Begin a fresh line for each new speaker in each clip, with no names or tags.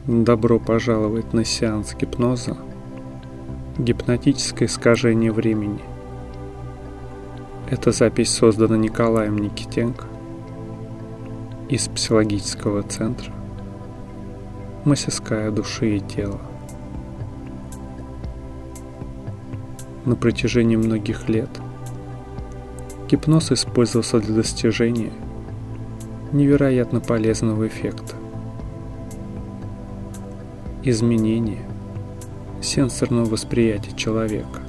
Добро пожаловать на сеанс гипноза «Гипнотическое искажение времени». Эта запись создана Николаем Никитенко из психологического центра «Мастерская души и тела». На протяжении многих лет гипноз использовался для достижения невероятно полезного эффекта – изменение сенсорного восприятия человека.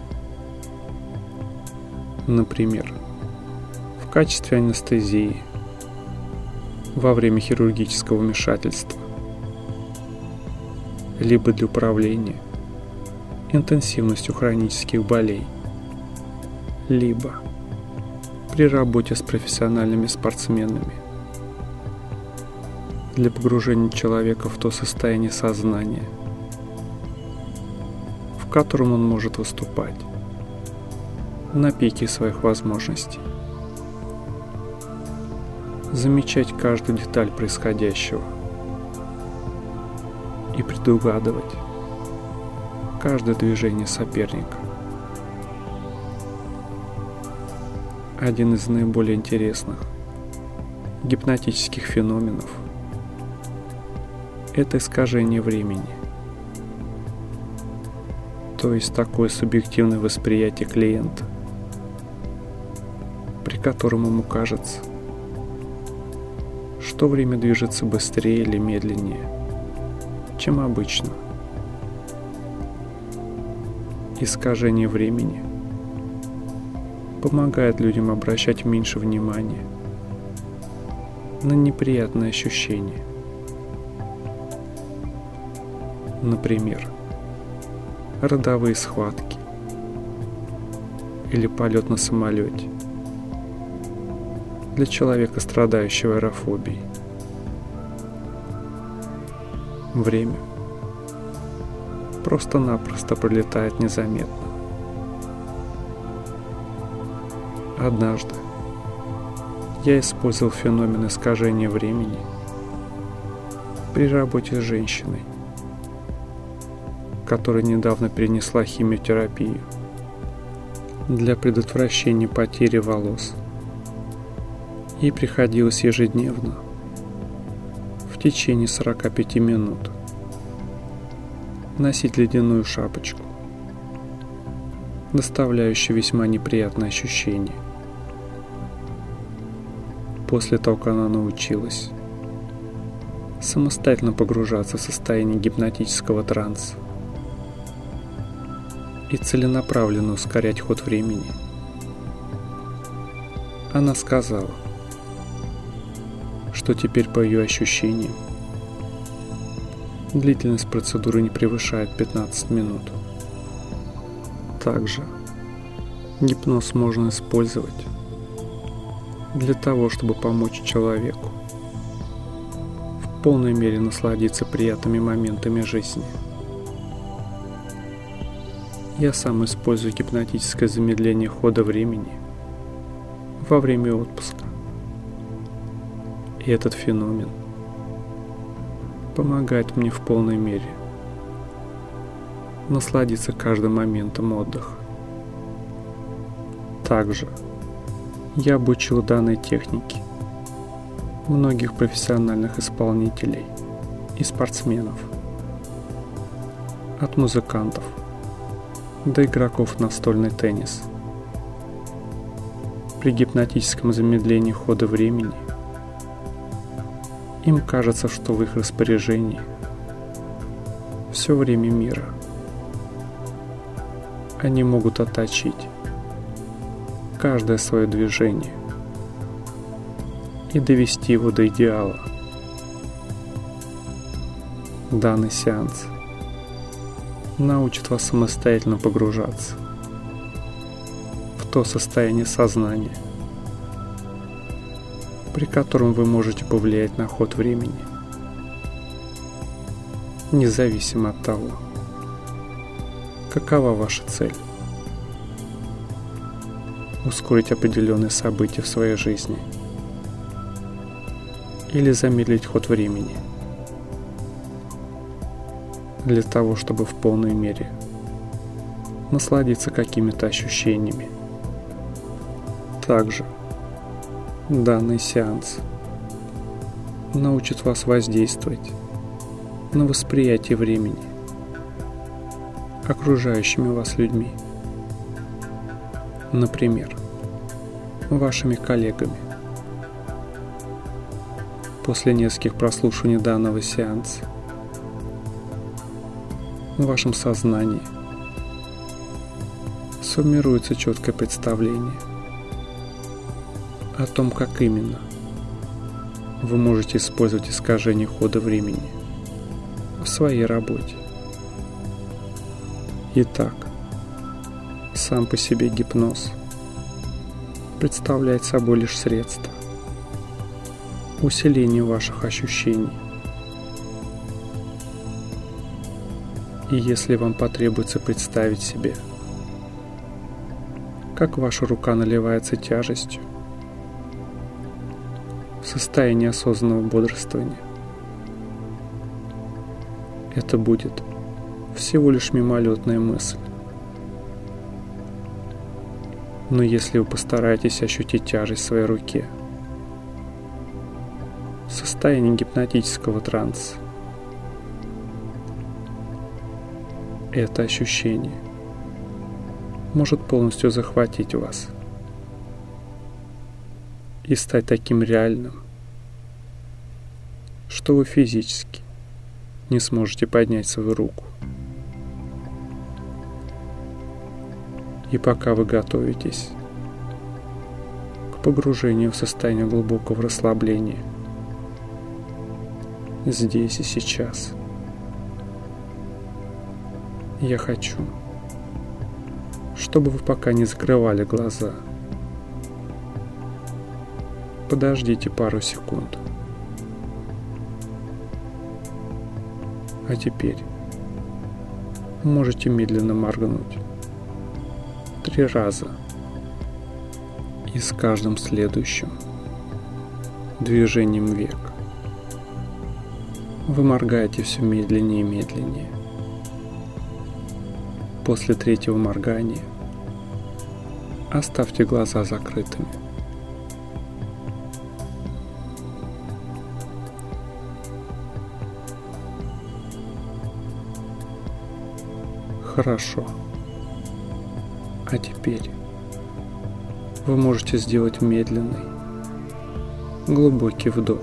Например, в качестве анестезии во время хирургического вмешательства, либо для управления интенсивностью хронических болей, либо при работе с профессиональными спортсменами для погружения человека в то состояние сознания, в котором он может выступать на пике своих возможностей, замечать каждую деталь происходящего и предугадывать каждое движение соперника. Один из наиболее интересных гипнотических феноменов – это искажение времени, то есть такое субъективное восприятие клиента, при котором ему кажется, что время движется быстрее или медленнее, чем обычно. Искажение времени помогает людям обращать меньше внимания на неприятные ощущения. Например, родовые схватки или полет на самолете для человека, страдающего аэрофобией. Время просто-напросто пролетает незаметно. Однажды я использовал феномен искажения времени при работе с женщиной, которая недавно перенесла химиотерапию для предотвращения потери волос. Ей приходилось ежедневно в течение 45 минут носить ледяную шапочку, доставляющую весьма неприятные ощущения. После того, как она научилась самостоятельно погружаться в состояние гипнотического транса и целенаправленно ускорять ход времени, она сказала, что теперь по ее ощущениям длительность процедуры не превышает 15 минут. Также гипноз можно использовать для того, чтобы помочь человеку в полной мере насладиться приятными моментами жизни. Я сам использую гипнотическое замедление хода времени во время отпуска. И этот феномен помогает мне в полной мере насладиться каждым моментом отдыха. Также я обучил данной технике многих профессиональных исполнителей и спортсменов, от музыкантов до игроков в настольный теннис. При гипнотическом замедлении хода времени им кажется, что в их распоряжении все время мира. Они могут отточить каждое свое движение и довести его до идеала. Данный сеанс научит вас самостоятельно погружаться в то состояние сознания, при котором вы можете повлиять на ход времени, независимо от того, какова ваша цель. Ускорить определенные события в своей жизни или замедлить ход времени. для того, чтобы в полной мере насладиться какими-то ощущениями. Также данный сеанс научит вас воздействовать на восприятие времени окружающими вас людьми, например, вашими коллегами. После нескольких прослушиваний данного сеанса в вашем сознании сформируется четкое представление о том, как именно вы можете использовать искажение хода времени в своей работе. Итак, сам по себе гипноз представляет собой лишь средство усиления ваших ощущений. И если вам потребуется представить себе, как ваша рука наливается тяжестью в состоянии осознанного бодрствования, это будет всего лишь мимолетная мысль. Но если вы постараетесь ощутить тяжесть в своей руке в состоянии гипнотического транса, это ощущение может полностью захватить вас и стать таким реальным, что вы физически не сможете поднять свою руку. И пока вы готовитесь к погружению в состояние глубокого расслабления здесь и сейчас, я хочу, чтобы вы пока не закрывали глаза. Подождите пару секунд. А теперь можете медленно моргнуть 3 раза. И с каждым следующим движением век вы моргаете все медленнее и медленнее. После 3-го моргания оставьте глаза закрытыми. Хорошо. А теперь вы можете сделать медленный, глубокий вдох,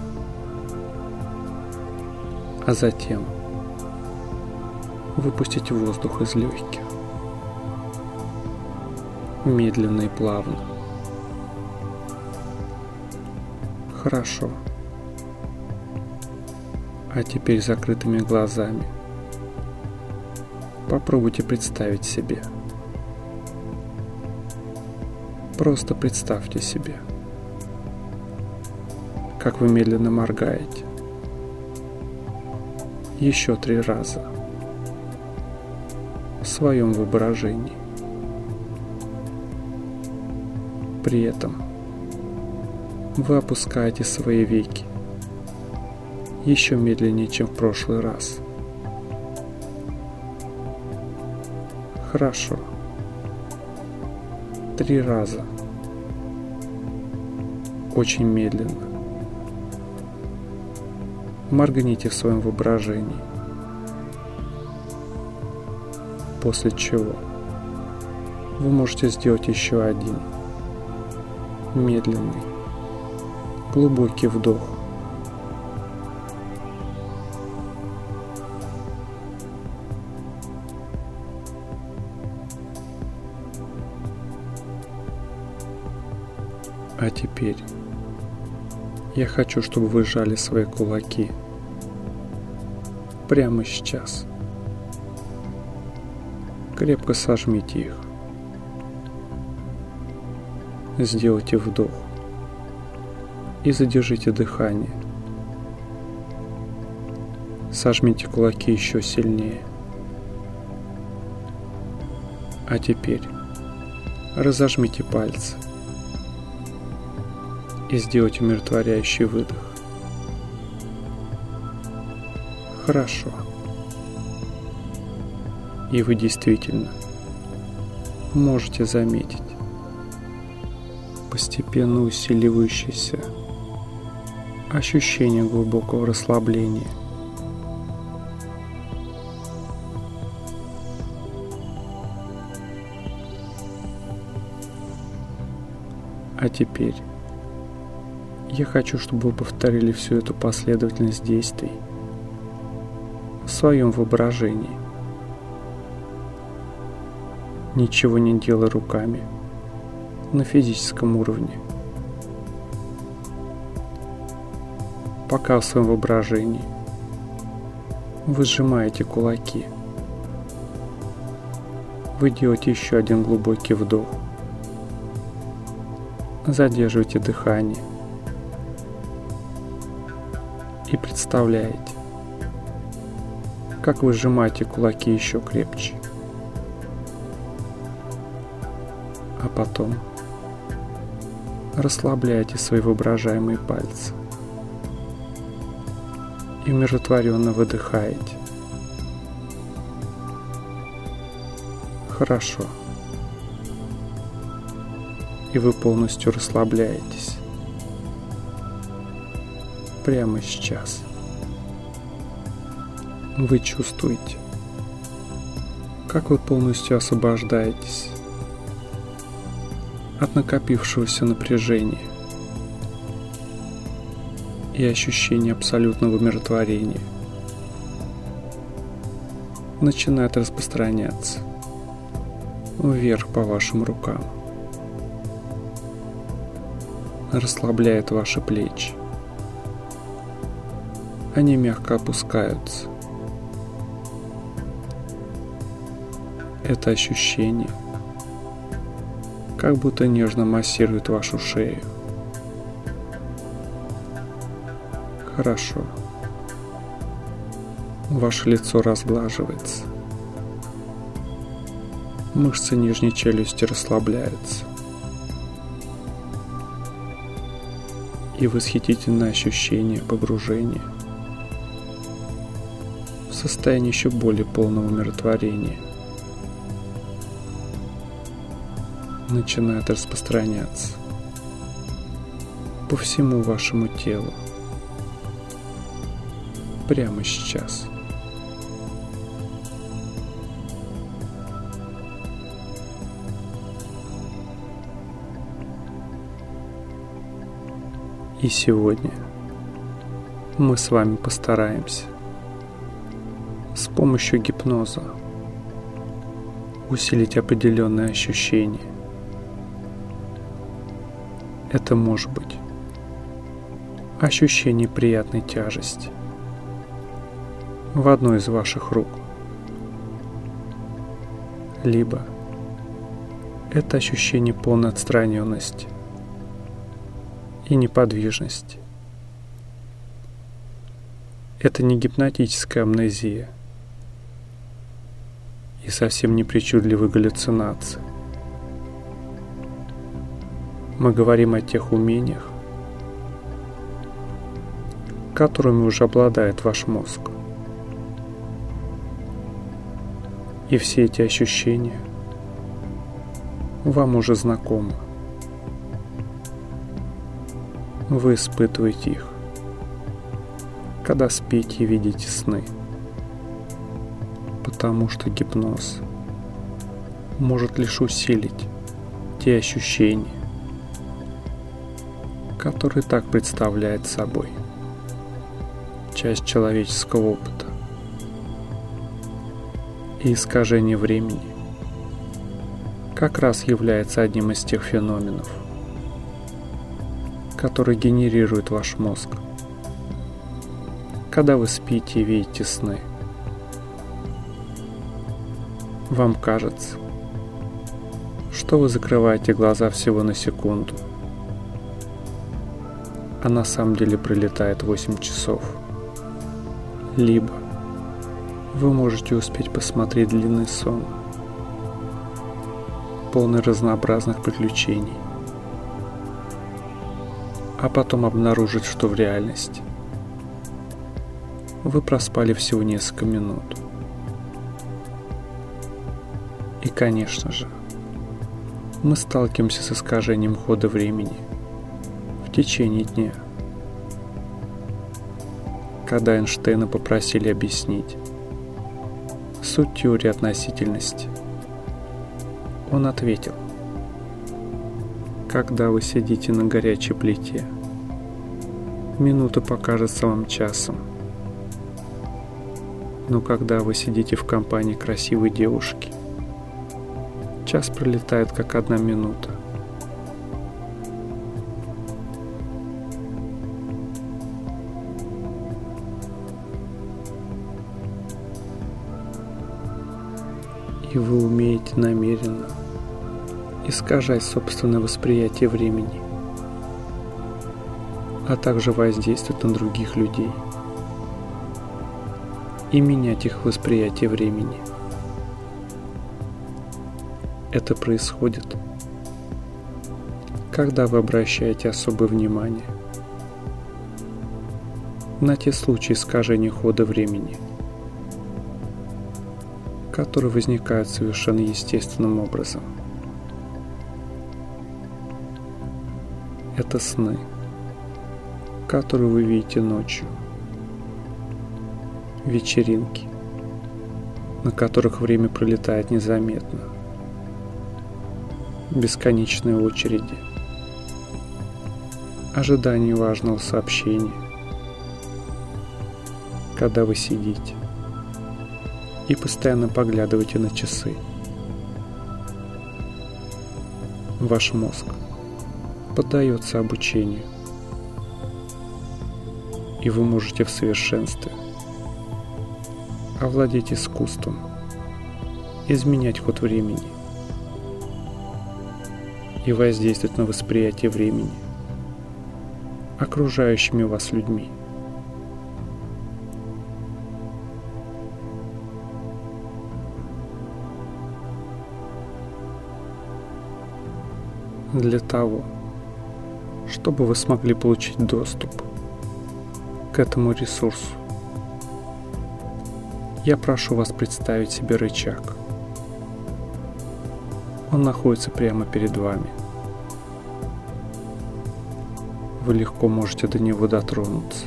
а затем выпустить воздух из легких, медленно и плавно. Хорошо. А теперь закрытыми глазами попробуйте представить себе. Просто представьте себе, как вы медленно моргаете. Еще 3 раза в своем воображении. При этом вы опускаете свои веки еще медленнее, чем в прошлый раз. Хорошо. 3 раза. Очень медленно. Моргните в своем воображении. После чего вы можете сделать еще один медленный, глубокий вдох. А теперь я хочу, чтобы вы сжали свои кулаки прямо сейчас. Крепко сожмите их. Сделайте вдох и задержите дыхание. Сожмите кулаки еще сильнее. А теперь разожмите пальцы и сделайте умиротворяющий выдох. Хорошо. И вы действительно можете заметить постепенно усиливающееся ощущение глубокого расслабления. А теперь я хочу, чтобы вы повторили всю эту последовательность действий в своем воображении. Ничего не делая руками на физическом уровне. Пока в своем воображении вы сжимаете кулаки. Вы делаете еще один глубокий вдох. Задерживайте дыхание и представляете, как вы сжимаете кулаки еще крепче. А потом расслабляйте свои воображаемые пальцы и умиротворенно выдыхаете. Хорошо. И вы полностью расслабляетесь. Прямо сейчас. Вы чувствуете, как вы полностью освобождаетесь от накопившегося напряжения и ощущения абсолютного умиротворения начинает распространяться вверх по вашим рукам. Расслабляет ваши плечи. Они мягко опускаются. Это ощущение как будто нежно массирует вашу шею. Хорошо. Ваше лицо разглаживается. Мышцы нижней челюсти расслабляются. И восхитительное ощущение погружения в состояние еще более полного умиротворения начинает распространяться по всему вашему телу прямо сейчас. И сегодня мы с вами постараемся с помощью гипноза усилить определенные ощущения. Это может быть ощущение приятной тяжести в одной из ваших рук, либо это ощущение полной отстраненности и неподвижности. Это не гипнотическая амнезия и совсем не причудливые галлюцинации. Мы говорим о тех умениях, которыми уже обладает ваш мозг. И все эти ощущения вам уже знакомы. Вы испытываете их, когда спите и видите сны, потому что гипноз может лишь усилить те ощущения, которые так представляет собой часть человеческого опыта. И искажение времени как раз является одним из тех феноменов, который генерирует ваш мозг, когда вы спите и видите сны. Вам кажется, что вы закрываете глаза всего на секунду, а на самом деле пролетает 8 часов. Либо вы можете успеть посмотреть длинный сон, полный разнообразных приключений, а потом обнаружить, что в реальности вы проспали всего несколько минут. И, конечно же, мы сталкиваемся с искажением хода времени в течение дня. Когда Эйнштейна попросили объяснить суть теории относительности, он ответил: когда вы сидите на горячей плите, минута покажется вам часом. Но когда вы сидите в компании красивой девушки, час пролетает как 1 минута. И вы умеете намеренно искажать собственное восприятие времени, а также воздействовать на других людей и менять их восприятие времени. Это происходит, когда вы обращаете особое внимание на те случаи искажения хода времени, которые возникают совершенно естественным образом. Это сны, которые вы видите ночью, вечеринки, на которых время пролетает незаметно, бесконечные очереди, ожидание важного сообщения, когда вы сидите и постоянно поглядываете на часы. Ваш мозг поддается обучению, и вы можете в совершенстве овладеть искусством изменять ход времени и воздействовать на восприятие времени окружающими вас людьми. Для того, чтобы вы смогли получить доступ к этому ресурсу, я прошу вас представить себе рычаг. Он находится прямо перед вами. Вы легко можете до него дотронуться.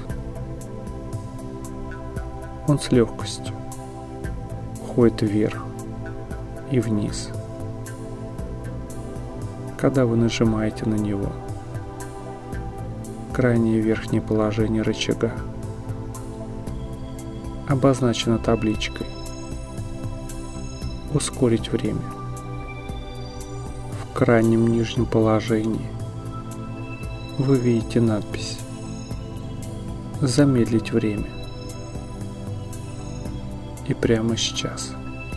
Он с легкостью ходит вверх и вниз. Когда вы нажимаете на него, крайнее верхнее положение рычага обозначено табличкой «Ускорить время». В крайнем нижнем положении вы видите надпись «Замедлить время». И прямо сейчас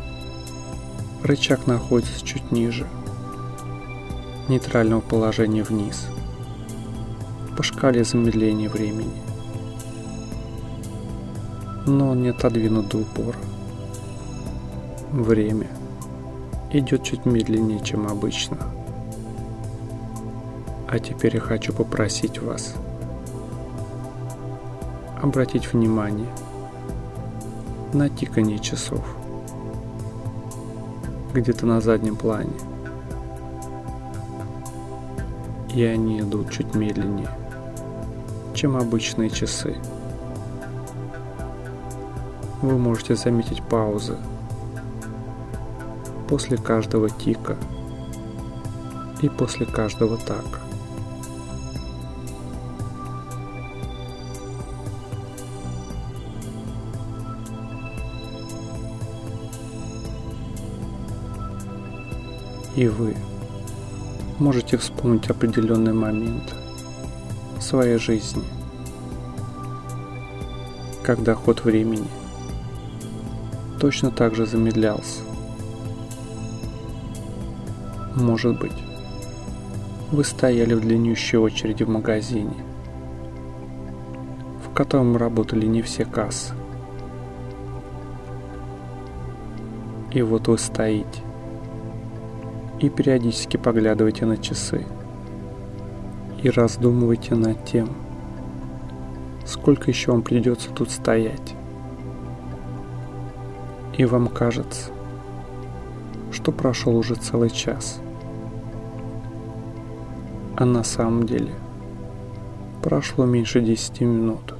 рычаг находится чуть ниже нейтрального положения вниз по шкале замедления времени. Но он не отодвинут до упора. Время идет чуть медленнее, чем обычно. А теперь я хочу попросить вас обратить внимание на тиканье часов где-то на заднем плане. И они идут чуть медленнее, чем обычные часы. Вы можете заметить паузы после каждого тика и после каждого така. И вы можете вспомнить определенный момент в своей жизни, когда ход времени точно так же замедлялся. Может быть, вы стояли в длиннющей очереди в магазине, в котором работали не все кассы. И вот вы стоите и периодически поглядываете на часы и раздумываете над тем, сколько еще вам придется тут стоять. И вам кажется, что прошел уже целый час. А на самом деле прошло меньше 10 минут.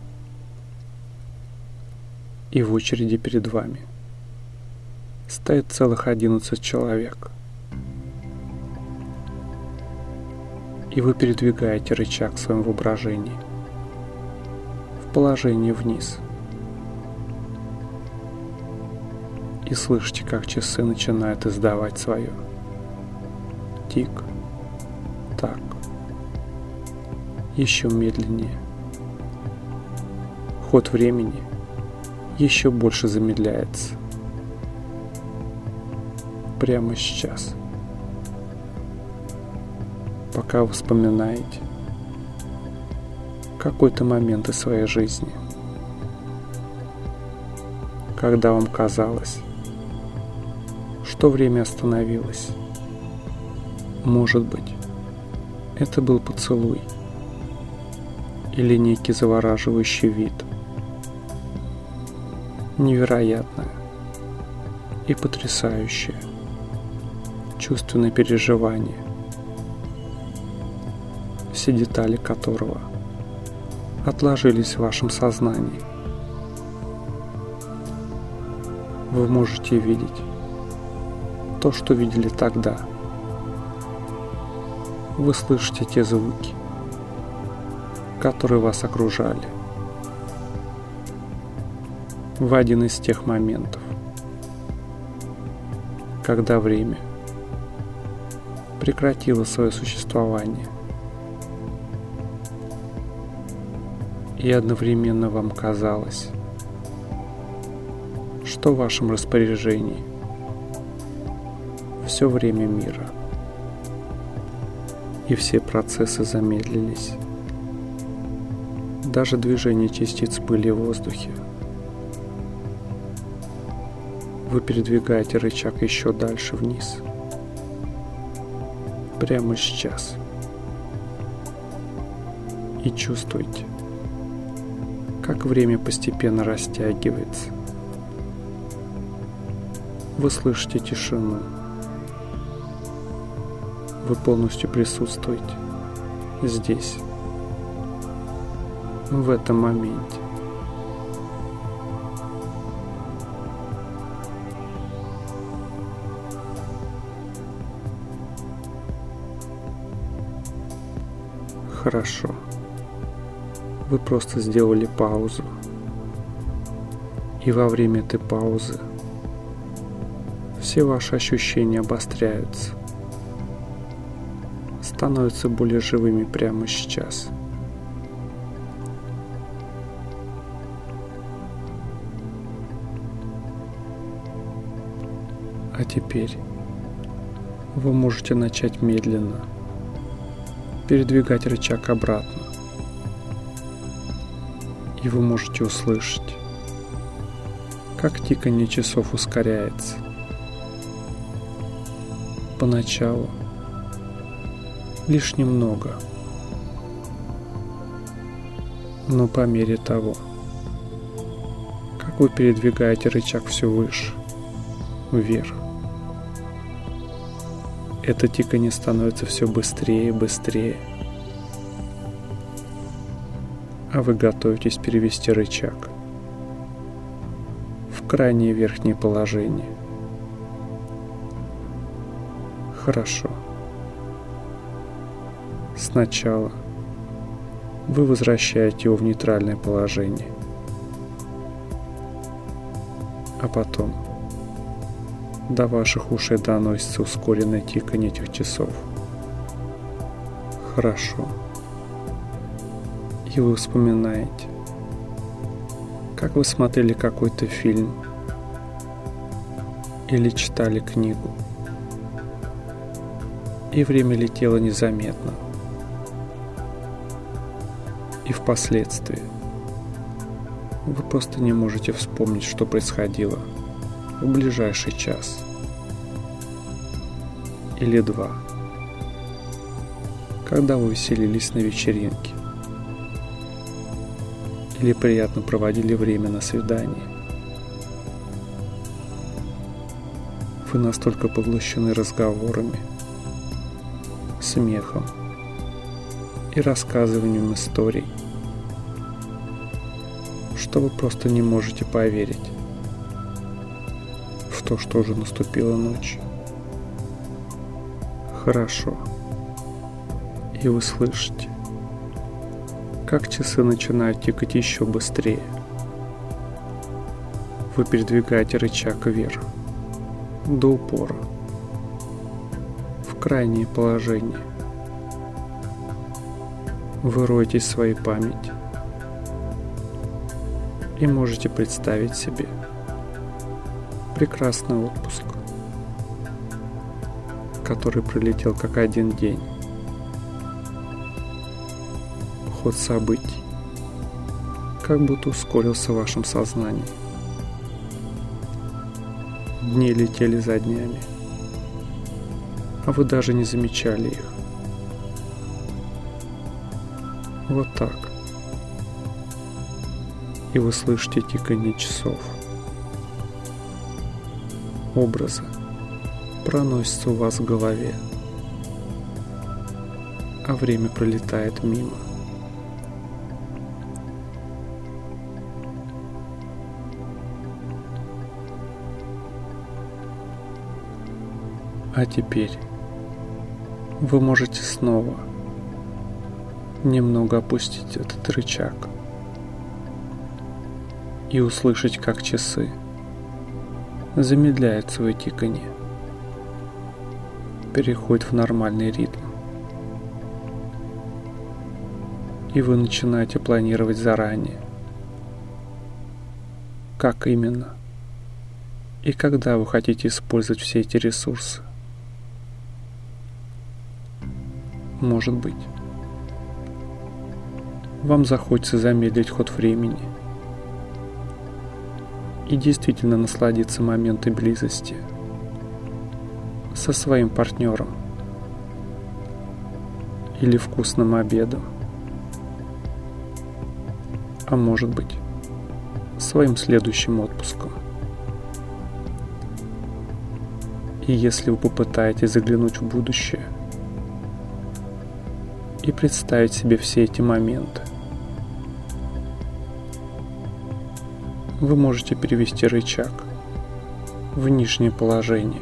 И в очереди перед вами стоит целых 11 человек. И вы передвигаете рычаг в своем воображении в положение вниз. И слышите, как часы начинают издавать свое тик-так. Еще медленнее. Ход времени еще больше замедляется. Прямо сейчас. Пока вы вспоминаете какой-то момент из своей жизни, когда вам казалось, что время остановилось. Может быть, это был поцелуй или некий завораживающий вид. Невероятное и потрясающее чувственное переживание, все детали которого отложились в вашем сознании. Вы можете видеть то, что видели тогда. Вы слышите те звуки, которые вас окружали. В один из тех моментов, когда время прекратило свое существование, и одновременно вам казалось, что в вашем распоряжении все время мира, и все процессы замедлились, даже движение частиц пыли в воздухе. Вы передвигаете рычаг еще дальше вниз, прямо сейчас, и чувствуете, как время постепенно растягивается. Вы слышите тишину. Вы полностью присутствуете здесь, в этом моменте. Хорошо. Вы просто сделали паузу. И во время этой паузы все ваши ощущения обостряются, становятся более живыми прямо сейчас. А теперь вы можете начать медленно передвигать рычаг обратно. И вы можете услышать, как тиканье часов ускоряется. Поначалу лишь немного, но по мере того, как вы передвигаете рычаг все выше, вверх, это тиканье становится все быстрее и быстрее. А вы готовитесь перевести рычаг в крайнее верхнее положение. Хорошо. Сначала вы возвращаете его в нейтральное положение, а потом до ваших ушей доносится ускоренное тиканье этих часов. Хорошо. И вы вспоминаете, как вы смотрели какой-то фильм или читали книгу, и время летело незаметно. И впоследствии вы просто не можете вспомнить, что происходило в ближайший час или два, когда вы веселились на вечеринке или приятно проводили время на свидании. Вы настолько поглощены разговорами, смехом и рассказыванием историй, что вы просто не можете поверить в то, что уже наступила ночь. Хорошо. И вы слышите, как часы начинают тикать еще быстрее. Вы передвигаете рычаг вверх, до упора, в крайнее положение. Вы роетесь в своей памяти и можете представить себе прекрасный отпуск, который пролетел как один день. Ход событий как будто ускорился в вашем сознании. Дни летели за днями, а вы даже не замечали их. Вот так. И вы слышите тиканье часов. Образы проносятся у вас в голове, а время пролетает мимо. А теперь вы можете снова немного опустить этот рычаг и услышать, как часы замедляют свое тиканье, переходят в нормальный ритм. И вы начинаете планировать заранее, как именно и когда вы хотите использовать все эти ресурсы. Может быть, вам захочется замедлить ход времени и действительно насладиться моментом близости со своим партнером или вкусным обедом, а может быть, своим следующим отпуском. И если вы попытаетесь заглянуть в будущее и представить себе все эти моменты, вы можете перевести рычаг в нижнее положение.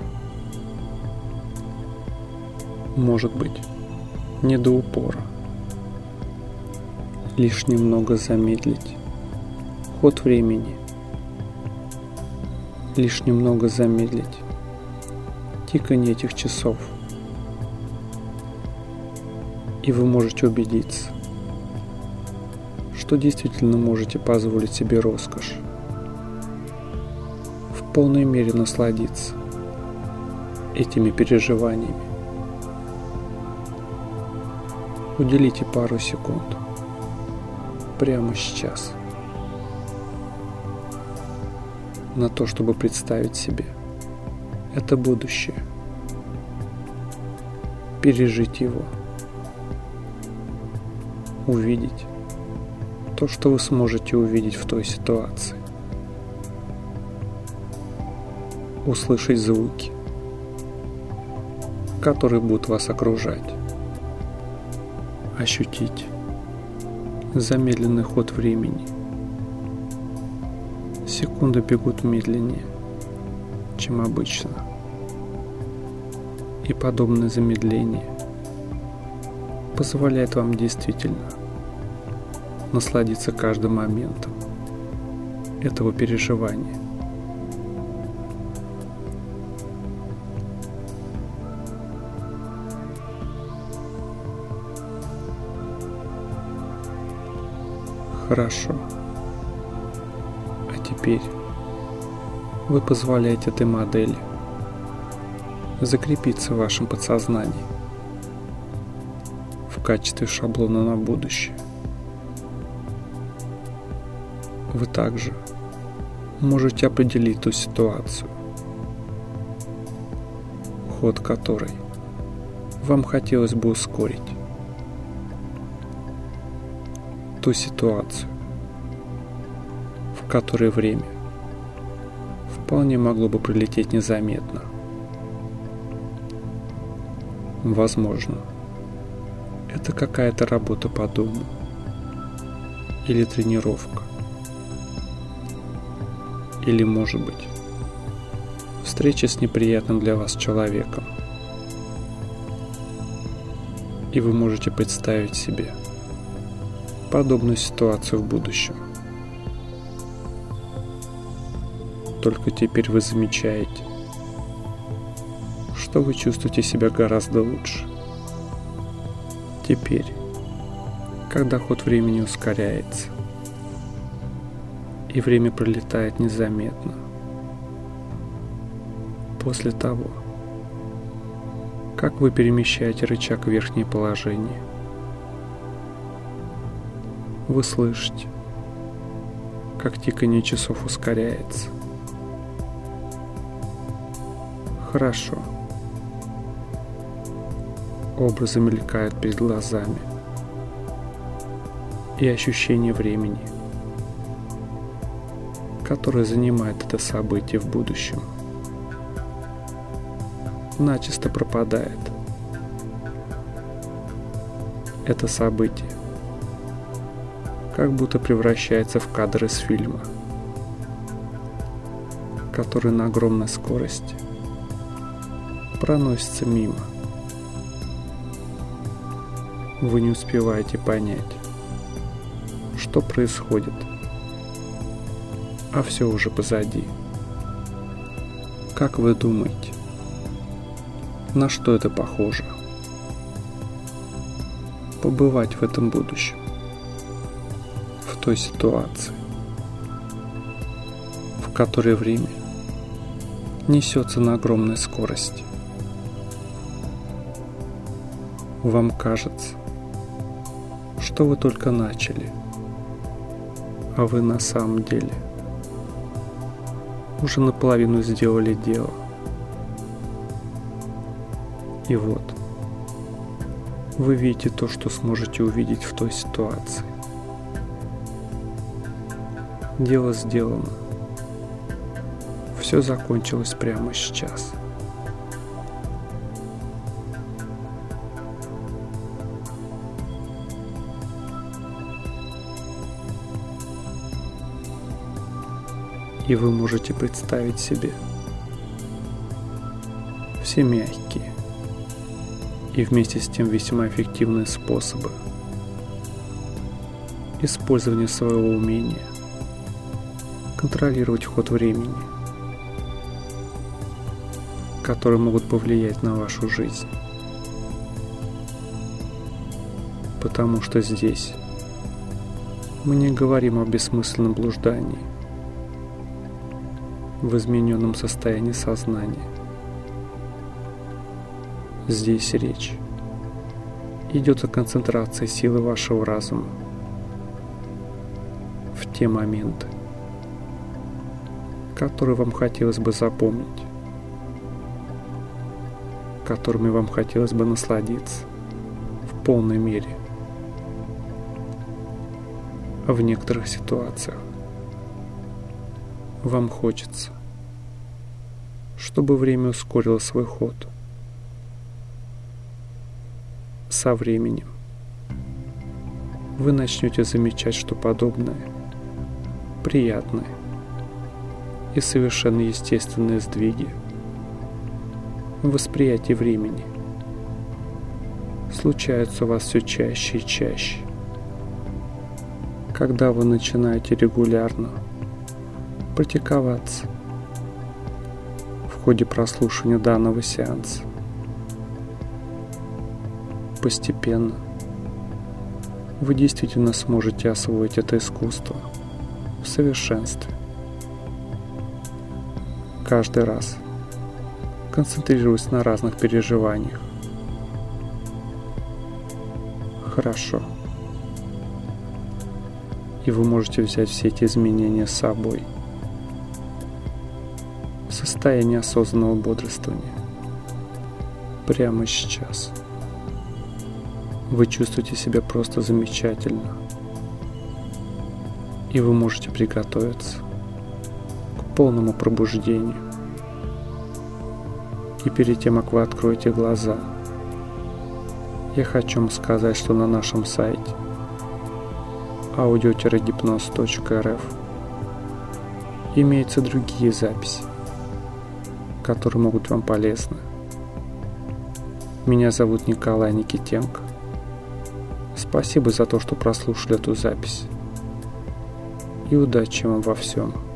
Может быть, не до упора. Лишь немного замедлить ход времени. Лишь немного замедлить тиканье этих часов. И вы можете убедиться, что действительно можете позволить себе роскошь в полной мере насладиться этими переживаниями. Уделите пару секунд прямо сейчас на то, чтобы представить себе это будущее, пережить его, увидеть то, что вы сможете увидеть в той ситуации, услышать звуки, которые будут вас окружать, ощутить замедленный ход времени. Секунды бегут медленнее, чем обычно, и подобное замедление позволяет вам действительно насладиться каждым моментом этого переживания. Хорошо. А теперь вы позволяете этой модели закрепиться в вашем подсознании в качестве шаблона на будущее. Вы также можете определить ту ситуацию, ход которой вам хотелось бы ускорить. Ту ситуацию, в которой время вполне могло бы пролететь незаметно. Возможно, это какая-то работа по дому или тренировка. Или, может быть, встреча с неприятным для вас человеком. И вы можете представить себе подобную ситуацию в будущем. Только теперь вы замечаете, что вы чувствуете себя гораздо лучше. Теперь, когда ход времени ускоряется, и время пролетает незаметно. После того, как вы перемещаете рычаг в верхнее положение, вы слышите, как тиканье часов ускоряется. Хорошо. Образы мелькают перед глазами, и ощущение времени, которое занимает это событие в будущем, начисто пропадает. Это событие как будто превращается в кадр из фильма, который на огромной скорости проносится мимо. Вы не успеваете понять, что происходит, а все уже позади. Как вы думаете, на что это похоже? Побывать в этом будущем, в той ситуации, в которой время несется на огромной скорости. Вам кажется, что вы только начали, а вы на самом деле уже наполовину сделали дело. И вот, вы видите то, что сможете увидеть в той ситуации. Дело сделано. Все закончилось прямо сейчас. И вы можете представить себе все мягкие и вместе с тем весьма эффективные способы использования своего умения контролировать ход времени, которые могут повлиять на вашу жизнь. Потому что здесь мы не говорим о бессмысленном блуждании в измененном состоянии сознания. Здесь речь идет о концентрации силы вашего разума в те моменты, которые вам хотелось бы запомнить, которыми вам хотелось бы насладиться в полной мере. А в некоторых ситуациях вам хочется, чтобы время ускорило свой ход. Со временем вы начнете замечать, что подобное приятное и совершенно естественные сдвиги в восприятии времени случаются у вас все чаще и чаще, когда вы начинаете регулярно практиковаться в ходе прослушивания данного сеанса. Постепенно вы действительно сможете освоить это искусство в совершенстве. Каждый раз концентрируясь на разных переживаниях. Хорошо. И вы можете взять все эти изменения с собой в состояние осознанного бодрствования прямо сейчас. Вы чувствуете себя просто замечательно, и вы можете приготовиться к полному пробуждению. И перед тем, как вы откроете глаза, Я хочу вам сказать, что на нашем сайте audio-гипноз.рф имеются другие записи, которые могут быть вам полезны. Меня зовут Николай Никитенко. Спасибо за то, что прослушали эту запись. И удачи вам во всем.